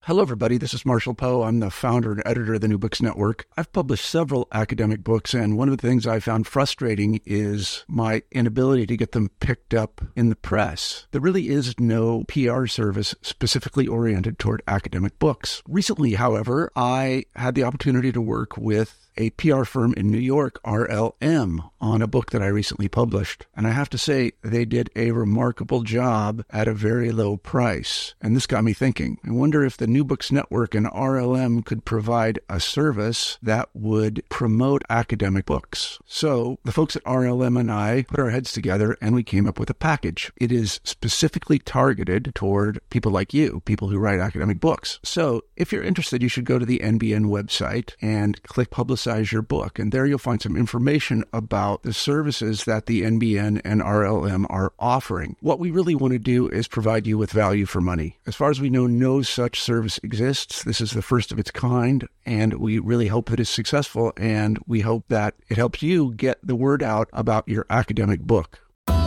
Hello, everybody. This is Marshall Poe. I'm the founder and editor of the New Books Network. I've published several academic books, and one of the things I found frustrating is my inability to get them picked up in the press. There really is no PR service specifically oriented toward academic books. Recently, however, I had the opportunity to work with a PR firm in New York, RLM, on a book that I recently published. And I have to say, they did a remarkable job at a very low price. And this got me thinking. I wonder if the New Books Network and RLM could provide a service that would promote academic books. So the folks at RLM and I put our heads together and we came up with a package. It is specifically targeted toward people like you, people who write academic books. So if you're interested, you should go to the NBN website and click Publicize Your Book. And there you'll find some information about the services that the NBN and RLM are offering. What we really want to do is provide you with value for money. As far as we know, no such service exists. This is the first of its kind, and we really hope that it's successful, and we hope that it helps you get the word out about your academic book.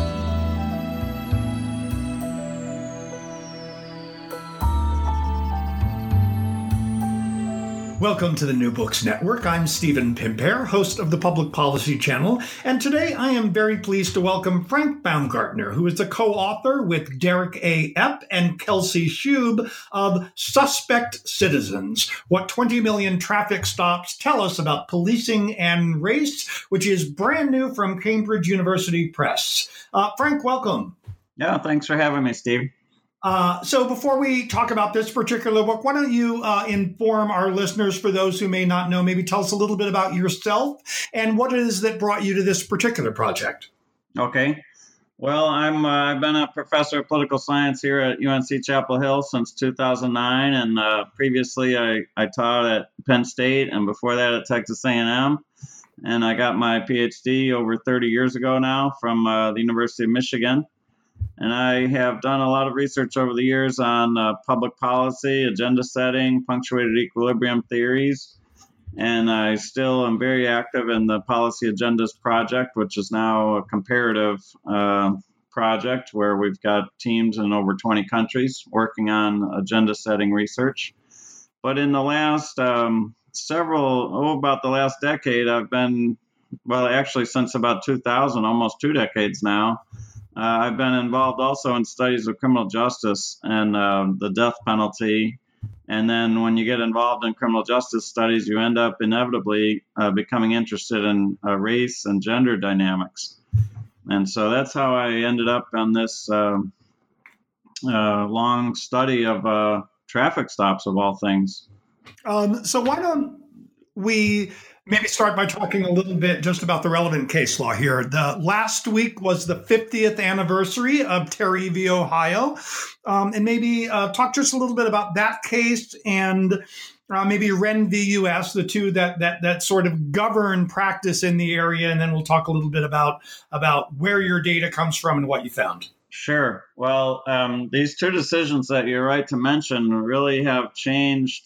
Welcome to the New Books Network. I'm Stephen Pimpare, host of the Public Policy Channel, and today I am very pleased to welcome Frank Baumgartner, who is the co-author with Derek A. Epp and Kelsey Shube of Suspect Citizens, What 20 Million Traffic Stops Tell Us About Policing and Race, which is brand new from Cambridge University Press. Frank, welcome. Yeah, thanks for having me, Steve. So before we talk about this particular book, why don't you inform our listeners, for those who may not know, maybe tell us a little bit about yourself and what it is that brought you to this particular project. Okay. Well, I've been a professor of political science here at UNC Chapel Hill since 2009, and previously I taught at Penn State, and before that at Texas A&M. And I got my PhD over 30 years ago now from the University of Michigan. And I have done a lot of research over the years on public policy, agenda setting, punctuated equilibrium theories. And I still am very active in the Policy Agendas Project, which is now a comparative project where we've got teams in over 20 countries working on agenda setting research. But in the last about the last decade, I've been, well, actually since about 2000, almost 2 decades now, I've been involved also in studies of criminal justice and the death penalty. And then when you get involved in criminal justice studies, you end up inevitably becoming interested in race and gender dynamics. And so that's how I ended up on this long study of traffic stops, of all things. So why don't we maybe start by talking a little bit just about the relevant case law here. The last week was the 50th anniversary of Terry v. Ohio. And maybe talk just a little bit about that case and maybe Wren v. U.S., the two that sort of govern practice in the area. And then we'll talk a little bit about where your data comes from and what you found. Sure. Well, these two decisions that you're right to mention really have changed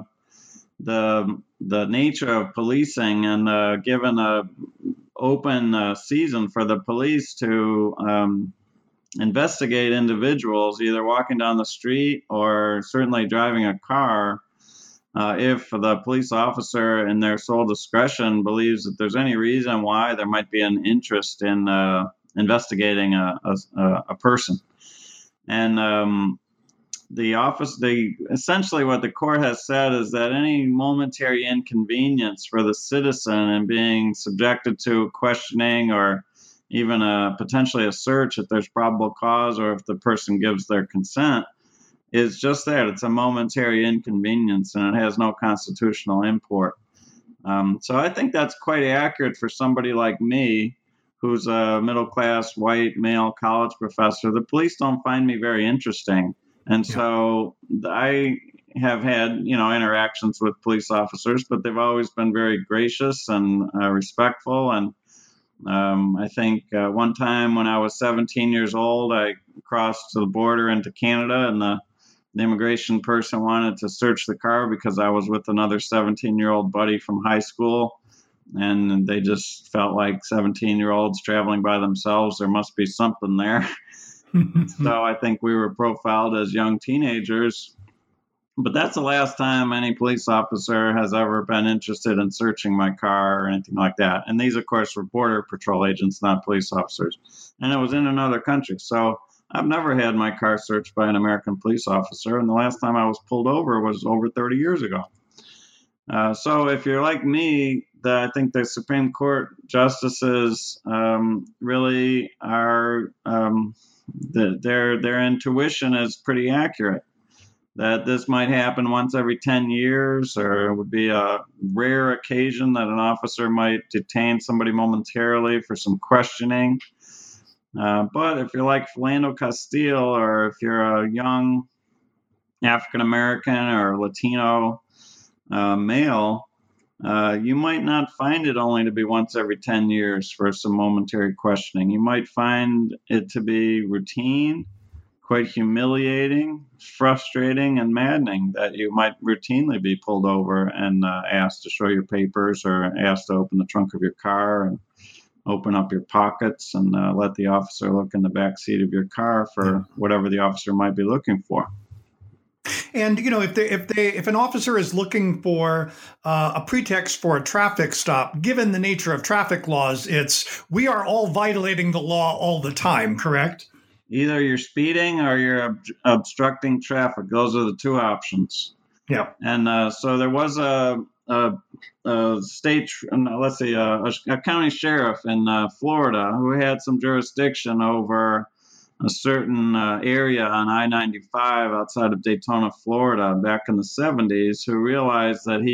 the nature of policing and given a open season for the police to investigate individuals either walking down the street or certainly driving a car if the police officer in their sole discretion believes that there's any reason why there might be an interest in investigating a person. And essentially what the court has said is that any momentary inconvenience for the citizen in being subjected to questioning or even potentially a search if there's probable cause or if the person gives their consent is just that. It's a momentary inconvenience and it has no constitutional import. So I think that's quite accurate for somebody like me, who's a middle-class white male college professor. The police don't find me very interesting. And so I have had, interactions with police officers, but they've always been very gracious and respectful. And I think one time when I was 17 years old, I crossed the border into Canada, and the immigration person wanted to search the car because I was with another 17-year-old buddy from high school. And they just felt like 17-year-olds traveling by themselves. There must be something there. So I think we were profiled as young teenagers But that's the last time any police officer has ever been interested in searching my car or anything like that. And these, of course, were Border Patrol agents, not police officers. And it was in another country. So I've never had my car searched by an American police officer. And the last time I was pulled over was over 30 years ago. So if you're like me, I think the Supreme Court justices really are, their intuition is pretty accurate. That this might happen once every 10 years, or it would be a rare occasion that an officer might detain somebody momentarily for some questioning. But if you're like Philando Castile, or if you're a young African-American or Latino male, you might not find it only to be once every 10 years for some momentary questioning. You might find it to be routine, quite humiliating, frustrating, and maddening that you might routinely be pulled over and asked to show your papers, or asked to open the trunk of your car and open up your pockets and let the officer look in the back seat of your car for whatever the officer might be looking for. And if an officer is looking for a pretext for a traffic stop, given the nature of traffic laws, we are all violating the law all the time, correct? Either you're speeding or you're obstructing traffic. Those are the two options. Yeah. And so there was a state, let's say a county sheriff in Florida who had some jurisdiction over a certain area on I-95 outside of Daytona, Florida, back in the 70s, who realized that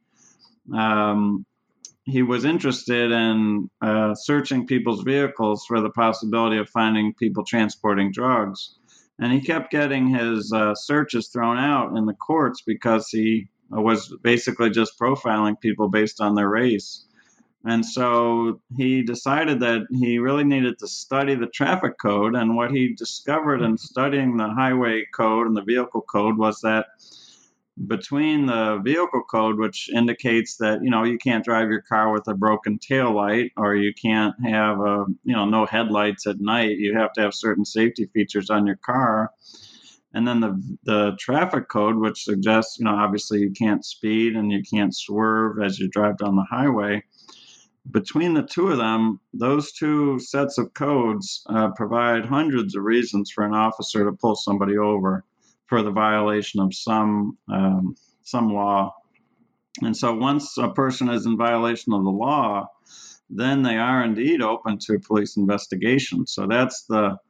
he was interested in searching people's vehicles for the possibility of finding people transporting drugs. And he kept getting his searches thrown out in the courts because he was basically just profiling people based on their race. And so he decided that he really needed to study the traffic code. And what he discovered in studying the highway code and the vehicle code was that between the vehicle code, which indicates that, you can't drive your car with a broken taillight, or you can't have, no headlights at night. You have to have certain safety features on your car. And then the traffic code, which suggests, obviously you can't speed and you can't swerve as you drive down the highway. Between the two of them, those two sets of codes provide hundreds of reasons for an officer to pull somebody over for the violation of some law. And so once a person is in violation of the law, then they are indeed open to police investigation. So that's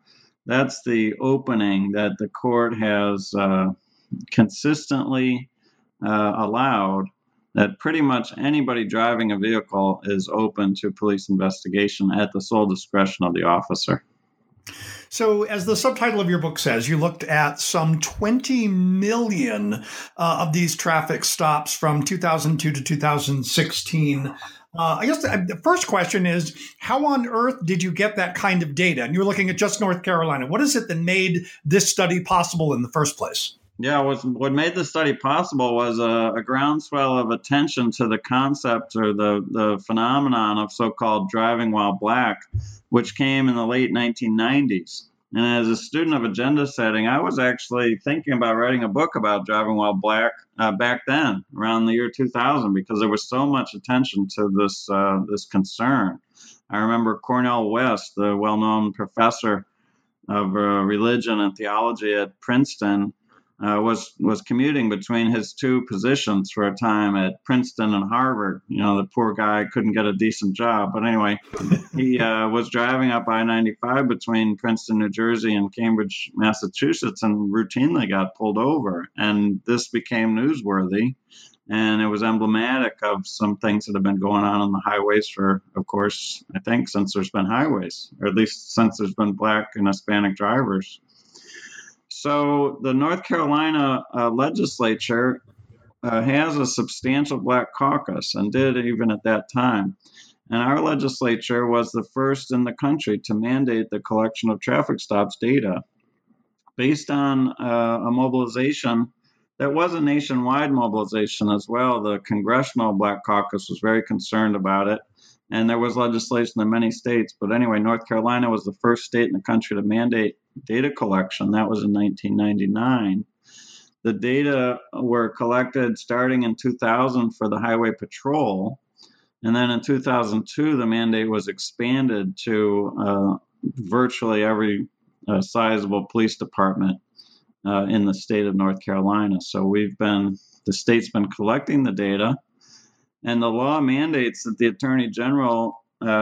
the opening that the court has consistently allowed, that pretty much anybody driving a vehicle is open to police investigation at the sole discretion of the officer. So, as the subtitle of your book says, you looked at some 20 million of these traffic stops from 2002 to 2016. I guess the first question is, how on earth did you get that kind of data? And you're looking at just North Carolina. What is it that made this study possible in the first place? Yeah, what made the study possible was a groundswell of attention to the concept or the phenomenon of so-called driving while black, which came in the late 1990s. And as a student of agenda setting, I was actually thinking about writing a book about driving while black back then, around the year 2000, because there was so much attention to this concern. I remember Cornel West, the well-known professor of religion and theology at Princeton, was commuting between his two positions for a time at Princeton and Harvard. The poor guy couldn't get a decent job. But anyway, he was driving up I-95 between Princeton, New Jersey and Cambridge, Massachusetts, and routinely got pulled over. And this became newsworthy. And it was emblematic of some things that have been going on the highways for, of course, I think since there's been highways, or at least since there's been Black and Hispanic drivers. So the North Carolina legislature has a substantial Black caucus, and did even at that time. And our legislature was the first in the country to mandate the collection of traffic stops data based on a mobilization that was a nationwide mobilization as well. The Congressional Black Caucus was very concerned about it, and there was legislation in many states. But anyway, North Carolina was the first state in the country to mandate data collection. That was in 1999. the data were collected starting in 2000 for the Highway Patrol. And then in 2002, the mandate was expanded to virtually every sizable police department in the state of North Carolina. So the state's been collecting the data, and the law mandates that the Attorney General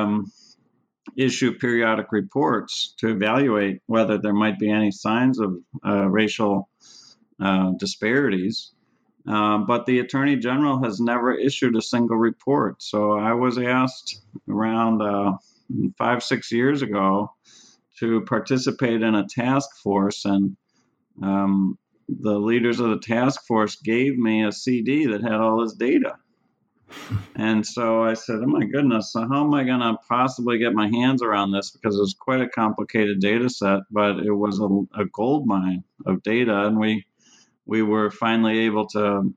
issue periodic reports to evaluate whether there might be any signs of racial disparities. But the Attorney General has never issued a single report. So I was asked around 5-6 years ago to participate in a task force, and the leaders of the task force gave me a CD that had all this data. And so I said, oh my goodness, so how am I going to possibly get my hands around this? Because it was quite a complicated data set, but it was a gold mine of data. And we were finally able to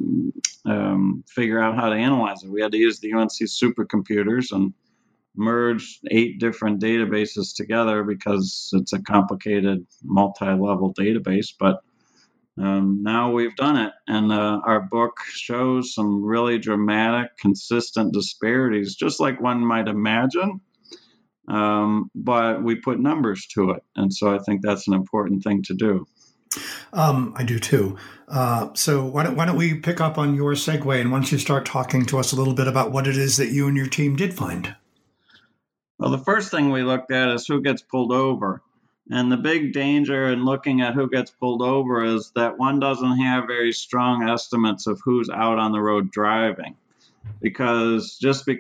figure out how to analyze it. We had to use the UNC supercomputers and merge 8 different databases together because it's a complicated multi-level database. But now we've done it, and our book shows some really dramatic, consistent disparities, just like one might imagine. But we put numbers to it, and so I think that's an important thing to do. I do too. So why don't we pick up on your segue, and once you start talking to us a little bit about what it is that you and your team did find. Well, the first thing we looked at is who gets pulled over. And the big danger in looking at who gets pulled over is that one doesn't have very strong estimates of who's out on the road driving. Because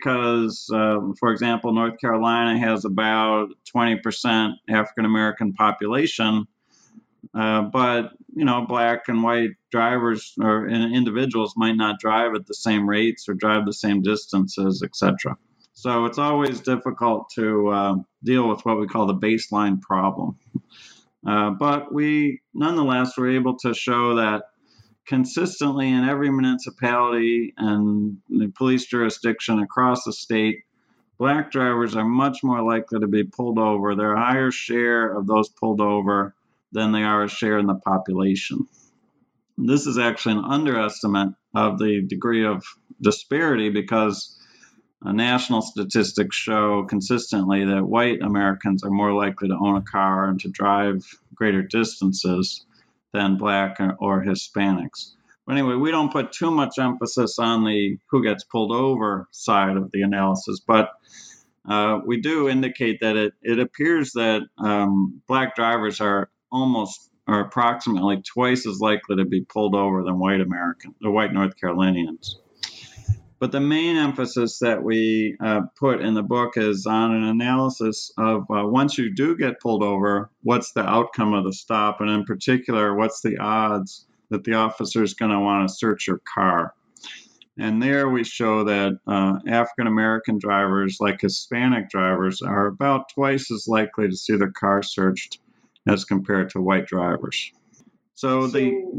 for example, North Carolina has about 20% African-American population, but, black and white drivers or individuals might not drive at the same rates or drive the same distances, etc. So it's always difficult to deal with what we call the baseline problem. But we, nonetheless, were able to show that consistently in every municipality and police jurisdiction across the state, black drivers are much more likely to be pulled over. They're a higher share of those pulled over than they are a share in the population. This is actually an underestimate of the degree of disparity because national statistics show consistently that white Americans are more likely to own a car and to drive greater distances than black or Hispanics. But anyway, we don't put too much emphasis on the who gets pulled over side of the analysis, but we do indicate that it appears that black drivers are approximately twice as likely to be pulled over than white North Carolinians. But the main emphasis that we put in the book is on an analysis of once you do get pulled over, what's the outcome of the stop? And in particular, what's the odds that the officer is going to want to search your car? And there we show that African-American drivers, like Hispanic drivers, are about twice as likely to see their car searched as compared to white drivers. So the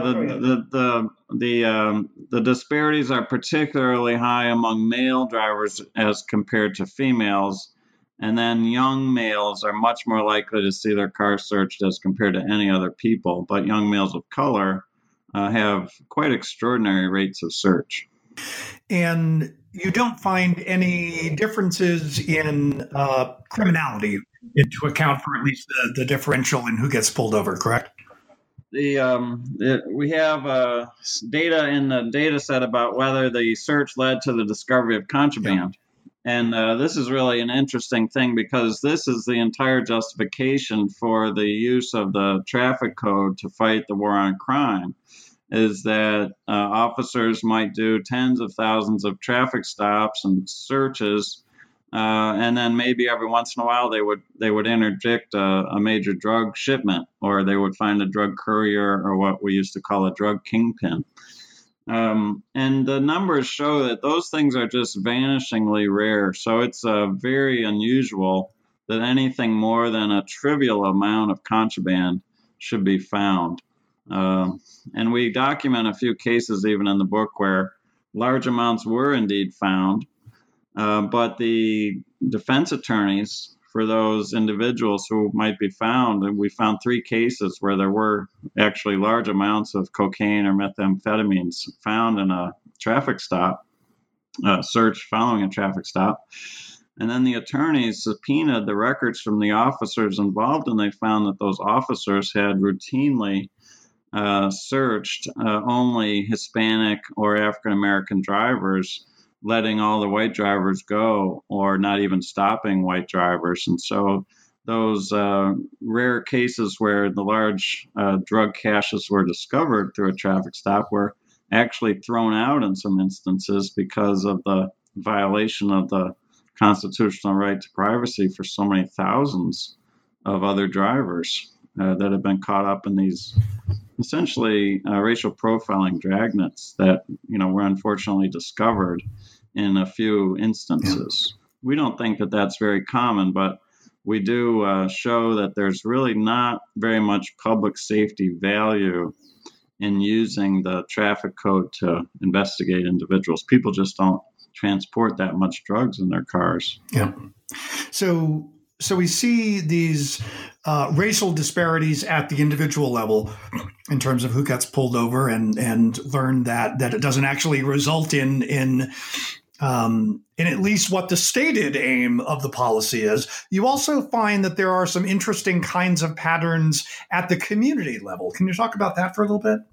disparities are particularly high among male drivers as compared to females, and then young males are much more likely to see their car searched as compared to any other people. But young males of color have quite extraordinary rates of search. And you don't find any differences in criminality to account for at least the differential in who gets pulled over, correct? We have data in the data set about whether the search led to the discovery of contraband. Yeah. And this is really an interesting thing because this is the entire justification for the use of the traffic code to fight the war on crime, is that officers might do tens of thousands of traffic stops and searches, and then maybe every once in a while they would interdict a major drug shipment, or they would find a drug courier, or what we used to call a drug kingpin. And the numbers show that those things are just vanishingly rare. So it's very unusual that anything more than a trivial amount of contraband should be found. And we document a few cases even in the book where large amounts were indeed found. But the defense attorneys for those individuals who might be found. And we found 3 cases where there were actually large amounts of cocaine or methamphetamines found in a traffic stop, search following a traffic stop. And then the attorneys subpoenaed the records from the officers involved, and they found that those officers had routinely searched only Hispanic or African American drivers, letting all the white drivers go or not even stopping white drivers. And so those rare cases where the large drug caches were discovered through a traffic stop were actually thrown out in some instances because of the violation of the constitutional right to privacy for so many thousands of other drivers that have been caught up in these essentially racial profiling dragnets that were unfortunately discovered in a few instances. Yeah. We don't think that that's very common, but we do show that there's really not very much public safety value in using the traffic code to investigate individuals. People just don't transport that much drugs in their cars. Yeah. So we see these racial disparities at the individual level in terms of who gets pulled over, and learn that it doesn't actually result in at least what the stated aim of the policy is. You also find that there are some interesting kinds of patterns at the community level. Can you talk about that for a little bit?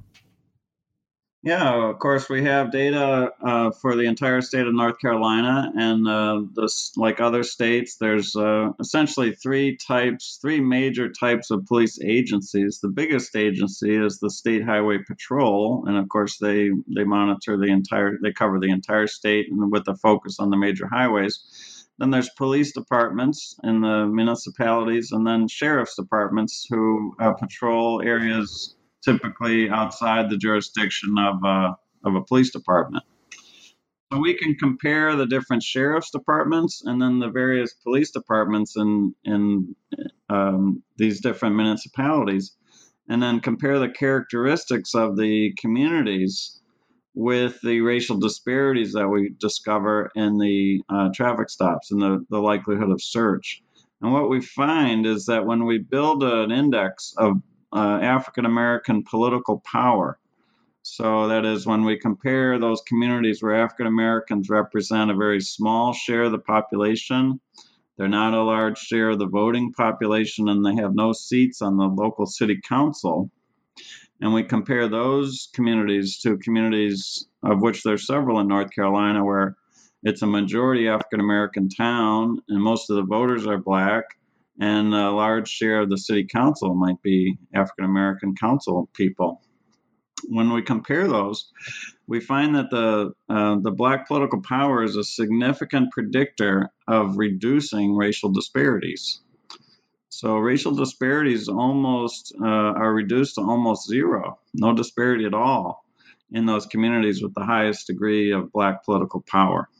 Yeah, of course, we have data for the entire state of North Carolina, and like other states, there's essentially 3 major types of police agencies. The biggest agency is the State Highway Patrol, and of course, they monitor they cover the entire state, and with a focus on the major highways. Then there's police departments in the municipalities, and then sheriff's departments who patrol areas typically outside the jurisdiction of a police department. So we can compare the different sheriff's departments and then the various police departments in these different municipalities, and then compare the characteristics of the communities with the racial disparities that we discover in the traffic stops and the likelihood of search. And what we find is that when we build an index of African American political power. So that is when we compare those communities where African Americans represent a very small share of the population, they're not a large share of the voting population, and they have no seats on the local city council. And we compare those communities to communities of which there's several in North Carolina where it's a majority African American town and most of the voters are Black, and a large share of the city council might be African American council people. When we compare those, we find that the Black political power is a significant predictor of reducing racial disparities. So racial disparities are reduced to almost zero, no disparity at all in those communities with the highest degree of Black political power.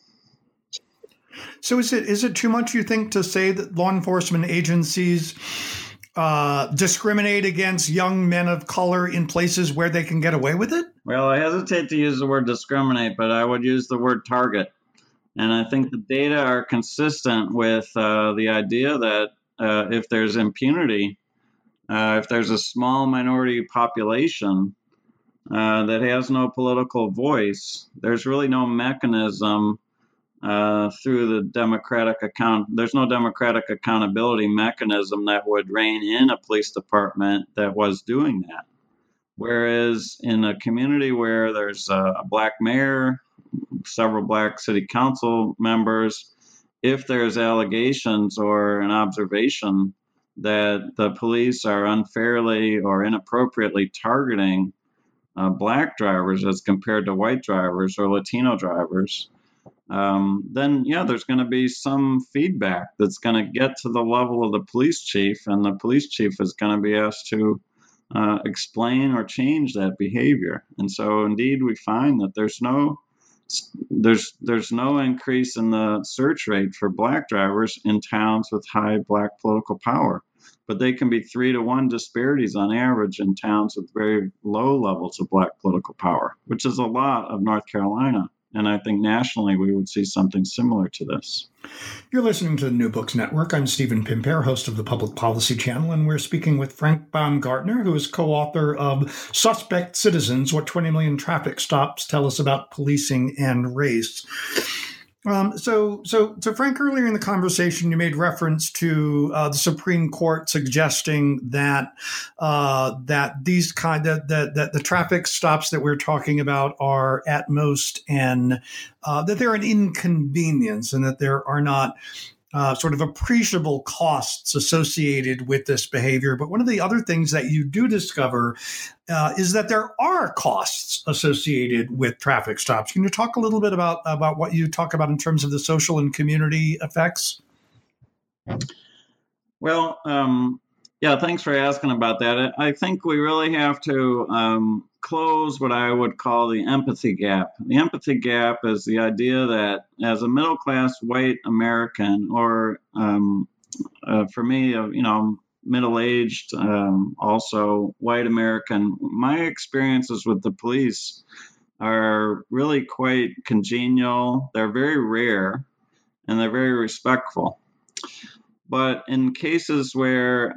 So is it too much, you think, to say that law enforcement agencies discriminate against young men of color in places where they can get away with it? Well, I hesitate to use the word discriminate, but I would use the word target. And I think the data are consistent with the idea that if there's impunity, if there's a small minority population that has no political voice, there's really no mechanism through the there's no democratic accountability mechanism that would rein in a police department that was doing that. Whereas in a community where there's a Black mayor, several Black city council members, if there's allegations or an observation that the police are unfairly or inappropriately targeting Black drivers as compared to white drivers or Latino drivers, then there's going to be some feedback that's going to get to the level of the police chief, and the police chief is going to be asked to explain or change that behavior. And so, indeed, we find that there's no increase in the search rate for Black drivers in towns with high Black political power, but they can be 3-to-1 disparities on average in towns with very low levels of Black political power, which is a lot of North Carolina. And I think nationally we would see something similar to this. You're listening to the New Books Network. I'm Stephen Pimpare, host of the Public Policy Channel, and we're speaking with Frank Baumgartner, who is co-author of Suspect Citizens, What 20 Million Traffic Stops Tell Us About Policing and Race. So Frank, earlier in the conversation, you made reference to the Supreme Court suggesting that these that the traffic stops that we're talking about are at most and that they're an inconvenience and that there are not sort of appreciable costs associated with this behavior. But one of the other things that you do discover is that there are costs associated with traffic stops. Can you talk a little bit about what you talk about in terms of the social and community effects? Well, yeah, thanks for asking about that. I think we really have to close what I would call the empathy gap. The empathy gap is the idea that as a middle-class white American, or for me, middle-aged, also white American, my experiences with the police are really quite congenial. They're very rare, and they're very respectful. But in cases where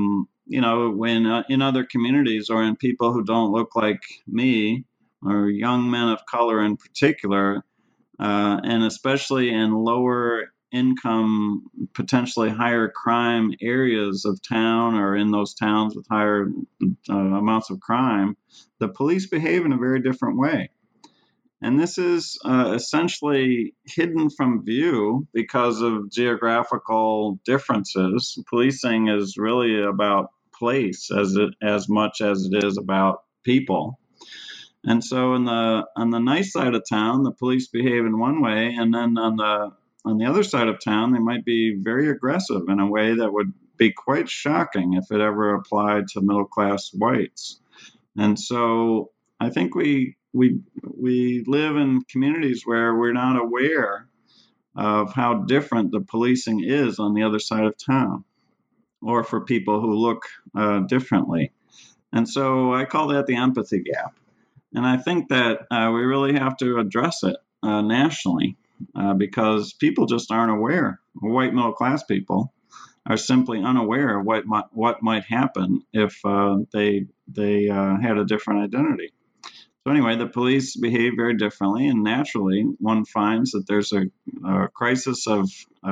when in other communities or in people who don't look like me or young men of color in particular, and especially in lower income, potentially higher crime areas of town or in those towns with higher amounts of crime, the police behave in a very different way. And this is essentially hidden from view because of geographical differences. Policing is really about place as much as it is about people. And so on the nice side of town, the police behave in one way, and then on the other side of town, they might be very aggressive in a way that would be quite shocking if it ever applied to middle-class whites. And so I think we live in communities where we're not aware of how different the policing is on the other side of town, or for people who look differently. And so I call that the empathy gap. And I think that we really have to address it nationally because people just aren't aware. White middle class people are simply unaware of what might happen if they had a different identity. So anyway, the police behave very differently, and naturally, one finds that there's a crisis of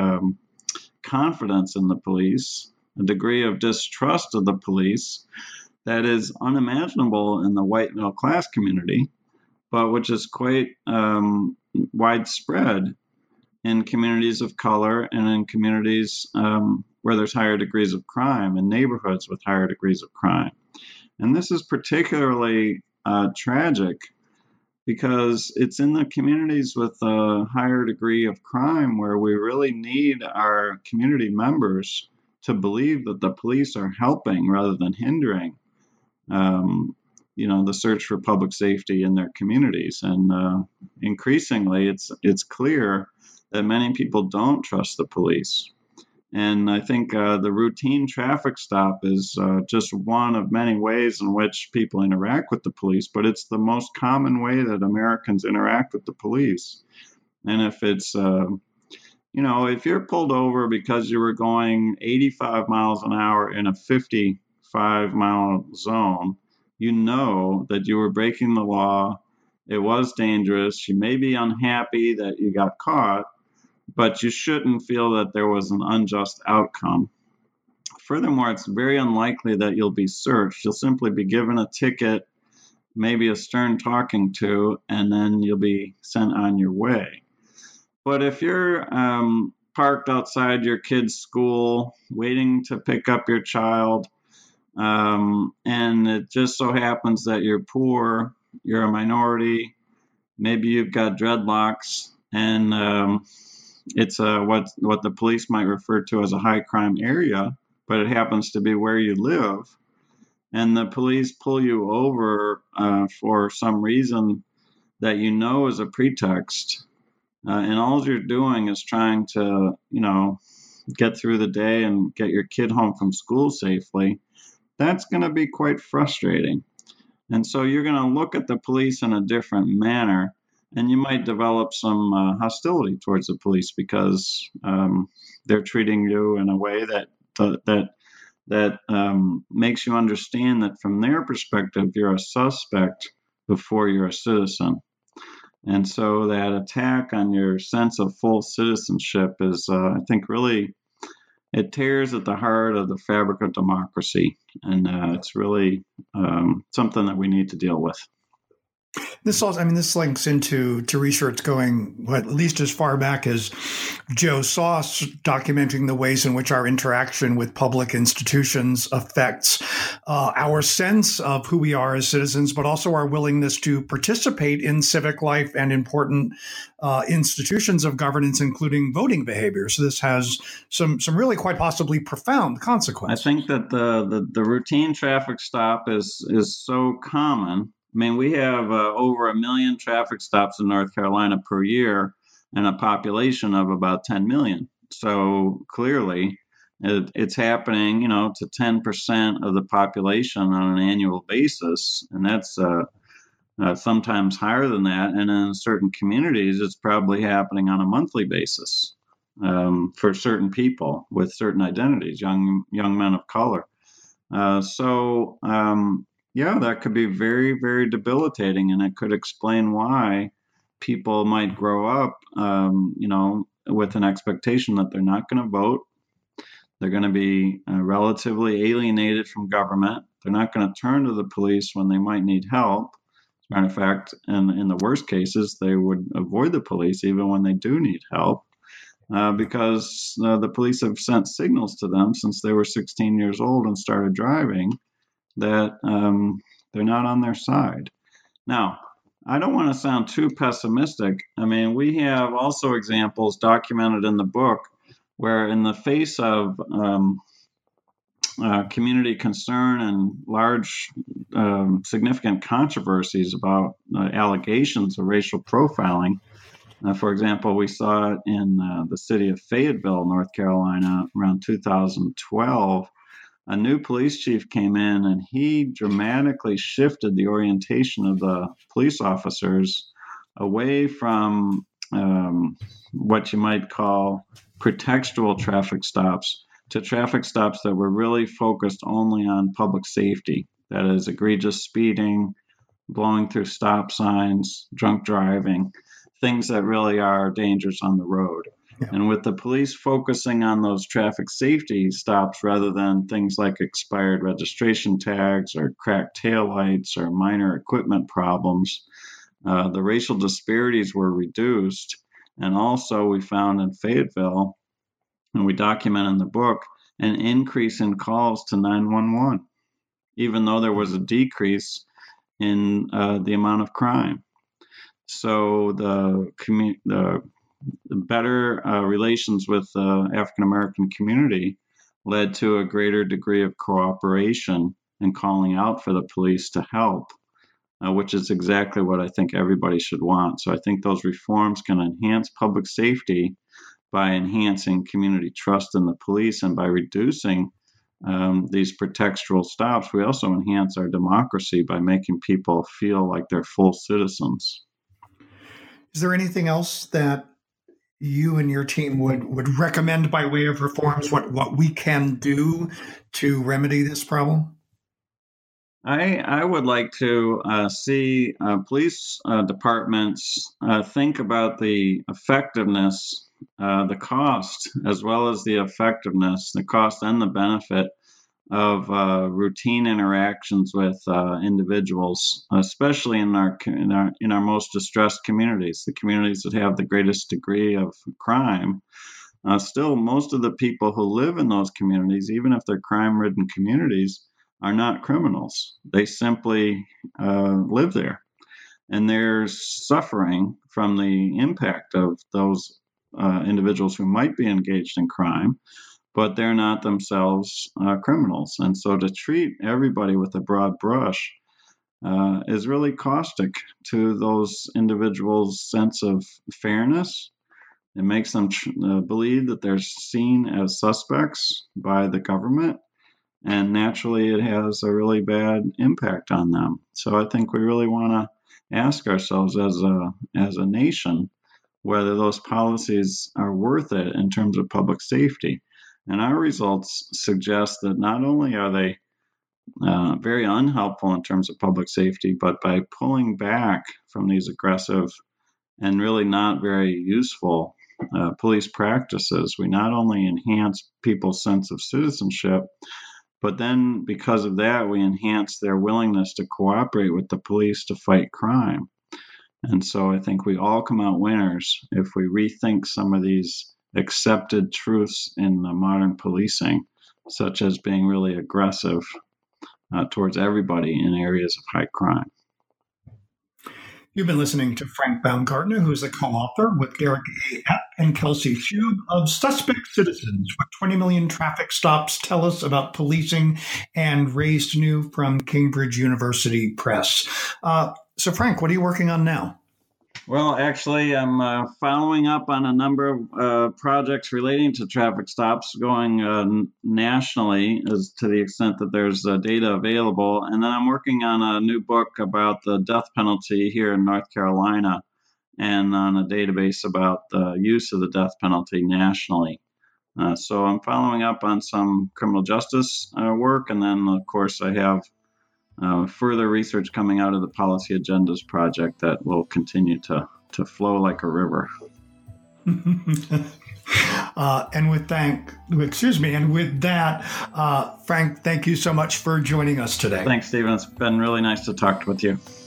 confidence in the police, a degree of distrust of the police that is unimaginable in the white middle class community, but which is quite widespread in communities of color and in communities where there's higher degrees of crime, in neighborhoods with higher degrees of crime. And this is particularly tragic because it's in the communities with a higher degree of crime where we really need our community members to believe that the police are helping rather than hindering the search for public safety in their communities. And increasingly, it's clear that many people don't trust the police. And I think the routine traffic stop is just one of many ways in which people interact with the police, but it's the most common way that Americans interact with the police. And if it's, if you're pulled over because you were going 85 miles an hour in a 55-mile zone, you know that you were breaking the law. It was dangerous. You may be unhappy that you got caught, but you shouldn't feel that there was an unjust outcome. Furthermore, it's very unlikely that you'll be searched. You'll simply be given a ticket, maybe a stern talking to, and then you'll be sent on your way. But if you're parked outside your kid's school, waiting to pick up your child, and it just so happens that you're poor, you're a minority, maybe you've got dreadlocks, and it's what the police might refer to as a high crime area, but it happens to be where you live, and the police pull you over for some reason that you know is a pretext, and all you're doing is trying to, get through the day and get your kid home from school safely, that's going to be quite frustrating. And so you're going to look at the police in a different manner and you might develop some hostility towards the police because they're treating you in a way that makes you understand that from their perspective, you're a suspect before you're a citizen. And so that attack on your sense of full citizenship is, I think, really, it tears at the heart of the fabric of democracy. And it's really something that we need to deal with. This links into research going at least as far back as Joe Sauce documenting the ways in which our interaction with public institutions affects our sense of who we are as citizens, but also our willingness to participate in civic life and important institutions of governance, including voting behavior. So this has some really quite possibly profound consequences. I think that the routine traffic stop is so common. I mean, we have over 1 million traffic stops in North Carolina per year and a population of about 10 million. So clearly, it's happening, to 10% of the population on an annual basis. And that's sometimes higher than that. And in certain communities, it's probably happening on a monthly basis for certain people with certain identities, young men of color. Yeah, that could be very, very debilitating, and it could explain why people might grow up, with an expectation that they're not going to vote. They're going to be relatively alienated from government. They're not going to turn to the police when they might need help. As a matter of fact, in the worst cases, they would avoid the police even when they do need help because the police have sent signals to them since they were 16 years old and started driving that they're not on their side. Now, I don't want to sound too pessimistic. I mean, we have also examples documented in the book where in the face of community concern and large significant controversies about allegations of racial profiling, for example, we saw it in the city of Fayetteville, North Carolina, around 2012. A new police chief came in and he dramatically shifted the orientation of the police officers away from what you might call pretextual traffic stops to traffic stops that were really focused only on public safety. That is egregious speeding, blowing through stop signs, drunk driving, things that really are dangers on the road. Yeah. And with the police focusing on those traffic safety stops rather than things like expired registration tags or cracked taillights or minor equipment problems, the racial disparities were reduced. And also we found in Fayetteville, and we document in the book, an increase in calls to 911, even though there was a decrease in the amount of crime. So the better relations with the African-American community led to a greater degree of cooperation and calling out for the police to help, which is exactly what I think everybody should want. So I think those reforms can enhance public safety by enhancing community trust in the police, and by reducing these pretextual stops, we also enhance our democracy by making people feel like they're full citizens. Is there anything else that you and your team would recommend by way of reforms, what we can do to remedy this problem? I would like to see police departments think about the effectiveness, the cost, as well as the effectiveness, the cost and the benefit of routine interactions with individuals, especially in our most distressed communities, the communities that have the greatest degree of crime. Still, most of the people who live in those communities, even if they're crime-ridden communities, are not criminals. They simply live there, and they're suffering from the impact of those individuals who might be engaged in crime, but they're not themselves criminals. And so to treat everybody with a broad brush is really caustic to those individuals' sense of fairness. It makes them believe that they're seen as suspects by the government, and naturally it has a really bad impact on them. So I think we really want to ask ourselves as a nation whether those policies are worth it in terms of public safety. And our results suggest that not only are they very unhelpful in terms of public safety, but by pulling back from these aggressive and really not very useful police practices, we not only enhance people's sense of citizenship, but then because of that, we enhance their willingness to cooperate with the police to fight crime. And so I think we all come out winners if we rethink some of these accepted truths in modern policing, such as being really aggressive towards everybody in areas of high crime. You've been listening to Frank Baumgartner, who's a co-author with Derek A. Epp and Kelsey Shube of Suspect Citizens, What 20 Million Traffic Stops Tell Us About Policing, and Raised New from Cambridge University Press. So, Frank, what are you working on now? Well, actually, I'm following up on a number of projects relating to traffic stops going nationally, as to the extent that there's data available. And then I'm working on a new book about the death penalty here in North Carolina and on a database about the use of the death penalty nationally. So I'm following up on some criminal justice work. And then, of course, I have further research coming out of the Policy Agendas project that will continue to flow like a river. And with that, Frank, thank you so much for joining us today. Thanks, Stephen. It's been really nice to talk with you.